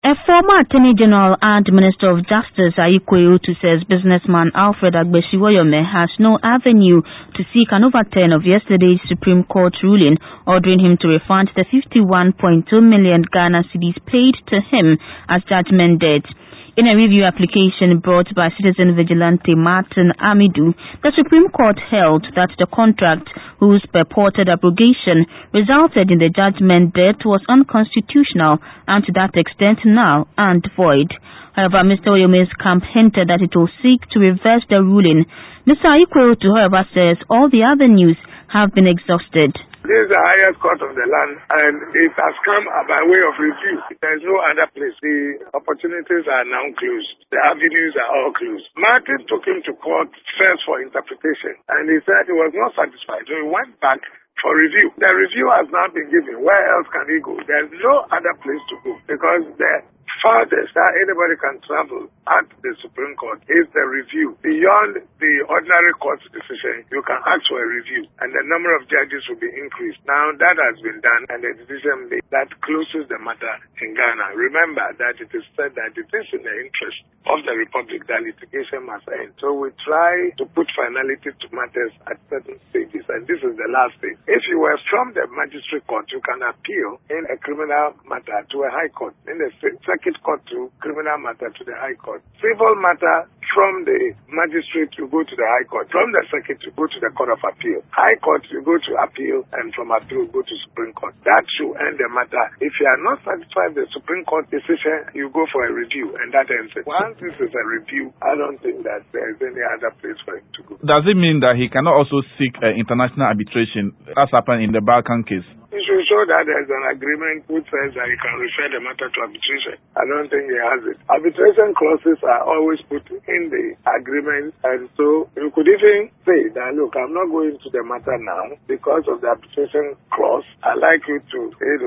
A former Attorney General and Minister of Justice Ayikwe Otu says businessman Alfred Agbesiwoyome has no avenue to seek an overturn of yesterday's Supreme Court ruling ordering him to refund the 51.2 million Ghana cedis paid to him as judgment debt. In a review application brought by citizen vigilante Martin Amidu, the Supreme Court held that the contract, whose purported abrogation resulted in the judgment debt, was unconstitutional and to that extent null and void. However, Mr. Oyome's camp hinted that it will seek to reverse the ruling. Mr. Ayikwe Otu, however, says all the avenues have been exhausted. This is the highest court of the land, and it has come by way of review. There is no other place. The opportunities are now closed. The avenues are all closed. Martin took him to court first for interpretation, and he said he was not satisfied. So he went back for review. The review has now been given. Where else can he go? There is no other place to go because the farthest that anybody can travel at the Supreme Court is the review. Beyond the ordinary court's decision, you can ask for a review, and the number of judges will be increased. Now that has been done, and the decision made that closes the matter in Ghana. Remember that it is said that it is in the interest of the Republic that litigation must end. So we try to put finality to matters at certain stages, and this is the last stage. If you were from the magistrate court, you can appeal in a criminal matter to a high court, in the circuit court to criminal matter to the high court. Civil matter from the magistrate, you go to the high court. From the circuit, you go to the court of appeal. High court, you go to appeal, and from appeal, you go to Supreme Court. That should end the matter. If you are not satisfied with the Supreme Court decision, you go for a review, and that ends it. Once this is a review, I don't think that there is any other place for him to go. Does it mean that he cannot also seek international arbitration, as happened in the Balkan case? He should show that there is an agreement which says that he can refer the matter to arbitration. I don't think he has it. Arbitration clauses are always put in the agreement, and so you could even say that, look, I'm not going to the matter now because of the arbitration clause. I'd like you to,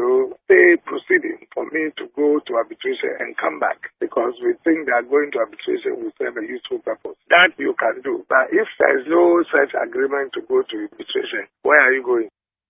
stay proceeding for me to go to arbitration and come back because we think that going to arbitration will serve a useful purpose. That you can do. But if there is no such agreement to go to arbitration, where are you going?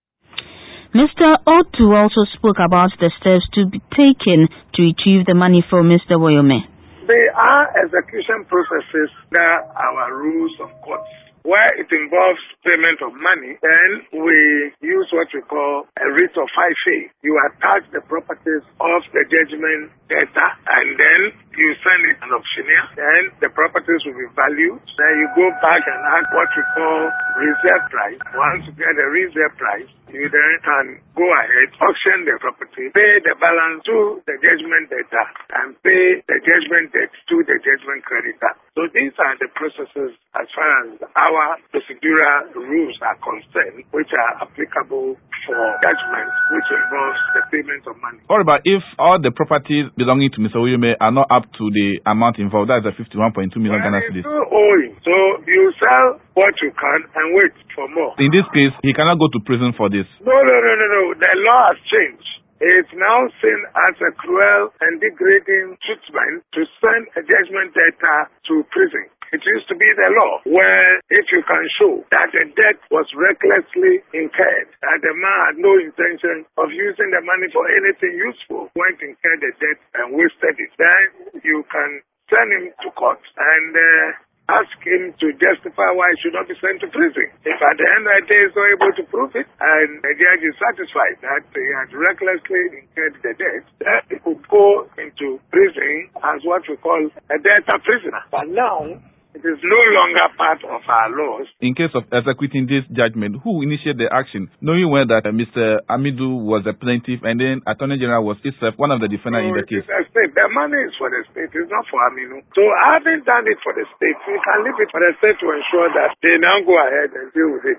Mr. Otu also spoke about the steps to be taken to retrieve the money from Mr. Woyome. There are execution processes that our rules of courts. Where it involves payment of money, then we use what we call a writ of high faith. You attach the properties of the judgment debtor, and then you send it an auctioneer. Then the properties will be valued. Then you go back and add what we call reserve price. Once you get the reserve price, you then can go ahead, auction the property, pay the balance to the judgment debtor, and pay the judgment debt to the judgment creditor. So these are the processes as far as our procedural rules are concerned, which are applicable for judgment, which involves the payment of money. What about if all the properties belonging to Mr. Woyome are not up to the amount involved? That is the 51.2 million Ghana cedis. It's still owing. So you sell what you can and wait for more. In this case, he cannot go to prison for this. No. The law has changed. It's now seen as a cruel and degrading treatment to send a judgment debtor to prison. It used to be the law where if you can show that the debt was recklessly incurred, that the man had no intention of using the money for anything useful, went and incurred the debt and wasted it, then you can send him to court and ask him to justify why he should not be sent to prison. If at the end of the day he's not able to prove it and the judge is satisfied that he had recklessly incurred the debt, then he could go into prison as what we call a debtor prisoner. But now, it is no longer part of our laws. In case of executing this judgment, who initiated the action, knowing well that Mr. Amidu was a plaintiff and then Attorney General was itself one of the defendants in the case? The state. The money is for the state. It's not for Aminu. So having done it for the state, we can leave it for the state to ensure that they now go ahead and deal with it.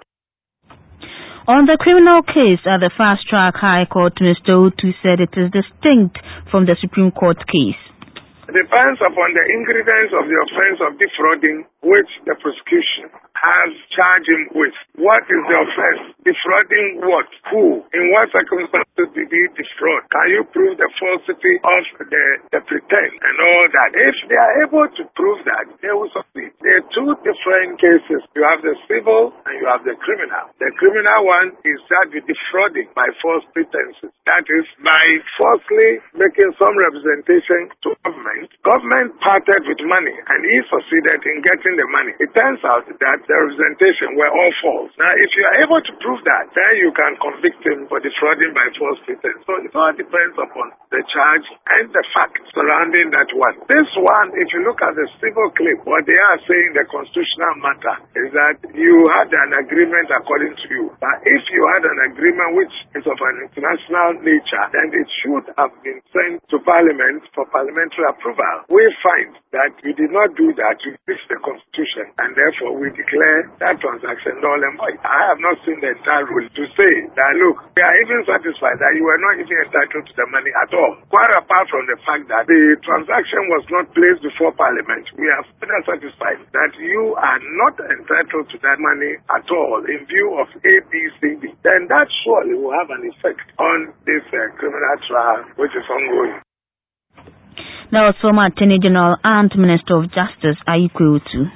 On the criminal case at the Fast Track High Court, Mr. Otu said it is distinct from the Supreme Court case. It depends upon the ingredients of the offense of defrauding which the prosecution has charged him with. What is the offense? Defrauding what? Who? In what circumstances did he defraud? Can you prove the falsity of the pretend and all that? If they are able to prove that, they will succeed. it. There are two different cases. You have the civil and you have the criminal. The criminal one is that with defrauding by false pretenses. That is by falsely making some representation to government. Government parted with money and he succeeded in getting the money. It turns out that the representation were all false. Now, if you are able to prove that, then you can convict him for defrauding by false pretense. So it all depends upon the charge and the facts surrounding that one. This one, if you look at the civil claim, what they are saying, the constitutional matter, is that you had an agreement according to you. But if you had an agreement which is of an international nature, then it should have been sent to Parliament for parliamentary approval. We find that you did not do that. You breached the Constitution, and therefore we declare that transaction null and void. I have not seen the entire rule to say that, look, we are even satisfied that you were not even entitled to the money at all. Quite apart from the fact that the transaction was not placed before Parliament, we are further satisfied that you are not entitled to that money at all in view of ABCD. Then that surely will have an effect on this criminal trial which is ongoing. That was former Attorney General and Minister of Justice Ayikwe Otu.